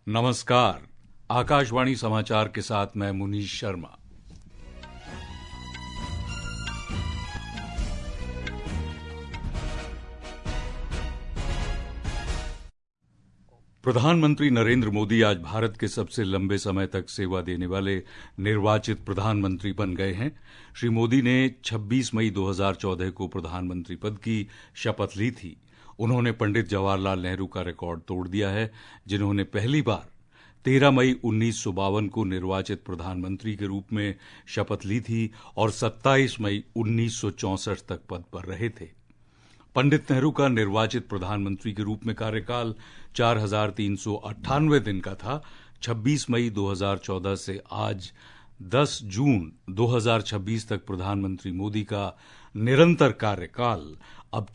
नमस्कार। आकाशवाणी समाचार के साथ मैं मुनीश शर्मा। प्रधानमंत्री नरेंद्र मोदी आज भारत के सबसे लंबे समय तक सेवा देने वाले निर्वाचित प्रधानमंत्री बन गए हैं। श्री मोदी ने 26 मई 2014 को प्रधानमंत्री पद की शपथ ली थी। उन्होंने पंडित जवाहरलाल नेहरू का रिकॉर्ड तोड़ दिया है, जिन्होंने पहली बार 13 मई 1952 को निर्वाचित प्रधानमंत्री के रूप में शपथ ली थी और 27 मई 1964 तक पद पर रहे थे। पंडित नेहरू का निर्वाचित प्रधानमंत्री के रूप में कार्यकाल 4398 दिन का था। 26 मई 2014 से आज 10 जून 2026 तक प्रधानमंत्री मोदी का निरंतर कार्यकाल अब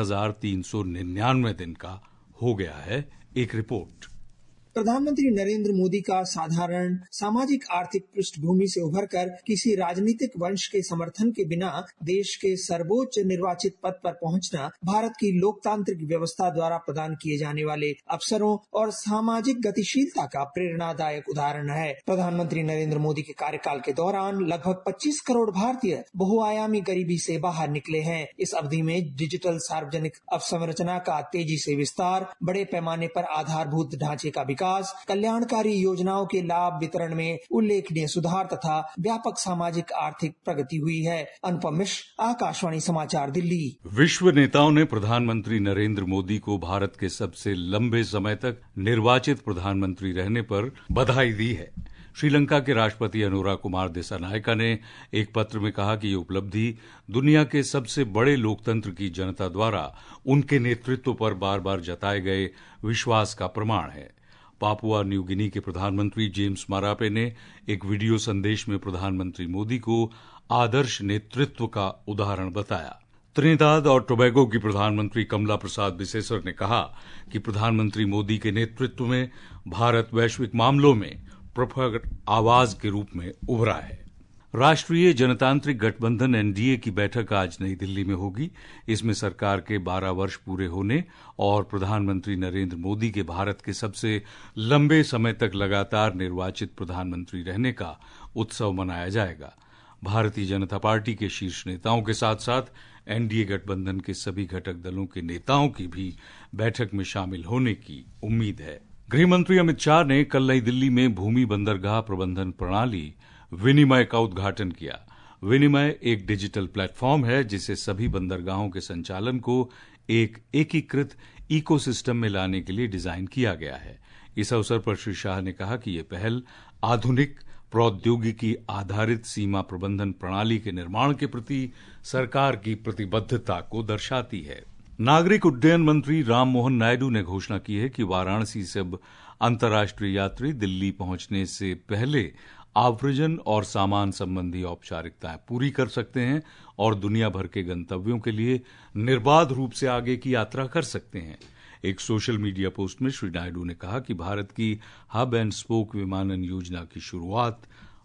4399 दिन का हो गया है। एक रिपोर्ट। प्रधानमंत्री नरेंद्र मोदी का साधारण सामाजिक आर्थिक पृष्ठभूमि से उभरकर किसी राजनीतिक वंश के समर्थन के बिना देश के सर्वोच्च निर्वाचित पद पर पहुंचना भारत की लोकतांत्रिक व्यवस्था द्वारा प्रदान किए जाने वाले अवसरों और सामाजिक गतिशीलता का प्रेरणादायक उदाहरण है। प्रधानमंत्री नरेंद्र मोदी के कार्यकाल के दौरान लगभग 25 करोड़ भारतीय बहुआयामी गरीबी से बाहर निकले हैं। इस अवधि में डिजिटल सार्वजनिक अवसंरचना का तेजी से विस्तार, बड़े पैमाने पर आधारभूत ढांचे का विकास, कल्याणकारी योजनाओं के लाभ वितरण में उल्लेखनीय सुधार तथा व्यापक सामाजिक आर्थिक प्रगति हुई है। अनुपम मिश्र, आकाशवाणी समाचार, दिल्ली। विश्व नेताओं ने प्रधानमंत्री नरेंद्र मोदी को भारत के सबसे लंबे समय तक निर्वाचित प्रधानमंत्री रहने पर बधाई दी है। श्रीलंका के राष्ट्रपति अनुरा कुमार दिसानायका ने एक पत्र में कहा कि ये उपलब्धि दुनिया के सबसे बड़े लोकतंत्र की जनता द्वारा उनके नेतृत्व पर बार बार जताए गए विश्वास का प्रमाण है। पापुआ न्यू गिनी के प्रधानमंत्री जेम्स मारापे ने एक वीडियो संदेश में प्रधानमंत्री मोदी को आदर्श नेतृत्व का उदाहरण बताया। त्रिनिदाद और टोबैगो की प्रधानमंत्री कमला प्रसाद बिसेसर ने कहा कि प्रधानमंत्री मोदी के नेतृत्व में भारत वैश्विक मामलों में प्रखर आवाज के रूप में उभरा है। राष्ट्रीय जनतांत्रिक गठबंधन एनडीए की बैठक आज नई दिल्ली में होगी। इसमें सरकार के 12 वर्ष पूरे होने और प्रधानमंत्री नरेंद्र मोदी के भारत के सबसे लंबे समय तक लगातार निर्वाचित प्रधानमंत्री रहने का उत्सव मनाया जाएगा। भारतीय जनता पार्टी के शीर्ष नेताओं के साथ साथ एनडीए गठबंधन के सभी घटक दलों के नेताओं की भी बैठक में शामिल होने की उम्मीद है। गृहमंत्री अमित शाह ने कल नई दिल्ली में भूमि बंदरगाह प्रबंधन प्रणाली विनिमय का उद्घाटन किया। विनिमय एक डिजिटल प्लेटफॉर्म है जिसे सभी बंदरगाहों के संचालन को एक एकीकृत इकोसिस्टम में लाने के लिए डिजाइन किया गया है। इस अवसर पर श्री शाह ने कहा कि यह पहल आधुनिक प्रौद्योगिकी आधारित सीमा प्रबंधन प्रणाली के निर्माण के प्रति सरकार की प्रतिबद्धता को दर्शाती है। नागरिक उड्डयन मंत्री राममोहन नायडू ने घोषणा की है कि वाराणसी से अब अंतर्राष्ट्रीय यात्री दिल्ली पहुंचने से पहले आव्रजन और सामान संबंधी औपचारिकताएं पूरी कर सकते हैं और दुनिया भर के गंतव्यों के लिए निर्बाध रूप से आगे की यात्रा कर सकते हैं। एक सोशल मीडिया पोस्ट में श्री नायडू ने कहा कि भारत की हब एंड स्पोक विमानन योजना की शुरुआत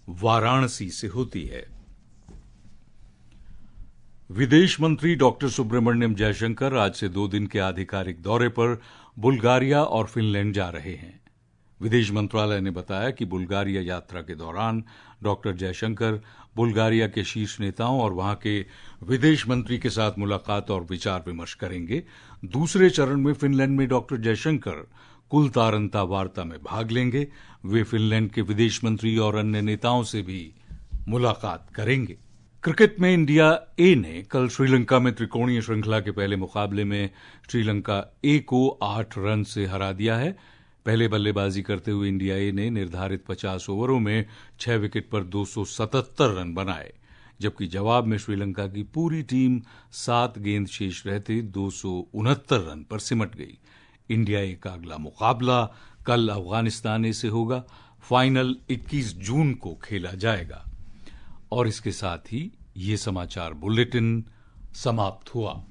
वाराणसी से होती है। विदेश मंत्री डॉक्टर सुब्रमण्यम जयशंकर आज से 2 दिन के आधिकारिक दौरे पर बुल्गारिया और फिनलैंड जा रहे हैं। विदेश मंत्रालय ने बताया कि बुल्गारिया यात्रा के दौरान डॉक्टर जयशंकर बुल्गारिया के शीर्ष नेताओं और वहां के विदेश मंत्री के साथ मुलाकात और विचार विमर्श करेंगे। दूसरे चरण में फिनलैंड में डॉक्टर जयशंकर कुलतारंता वार्ता में भाग लेंगे। वे फिनलैंड के विदेश मंत्री और अन्य नेताओं से भी मुलाकात करेंगे। क्रिकेट में इंडिया ए ने कल श्रीलंका में त्रिकोणीय श्रृंखला के पहले मुकाबले में श्रीलंका ए को 8 रन से हरा दिया है। पहले बल्लेबाजी करते हुए इंडिया ए ने निर्धारित 50 ओवरों में 6 विकेट पर 277 रन बनाए, जबकि जवाब में श्रीलंका की पूरी टीम 7 गेंद शेष रहते 269 रन पर सिमट गई। इंडिया ए का अगला मुकाबला कल अफगानिस्तान ए से होगा। फाइनल 21 जून को खेला जाएगा। और इसके साथ ही ये समाचार बुलेटिन समाप्त हुआ।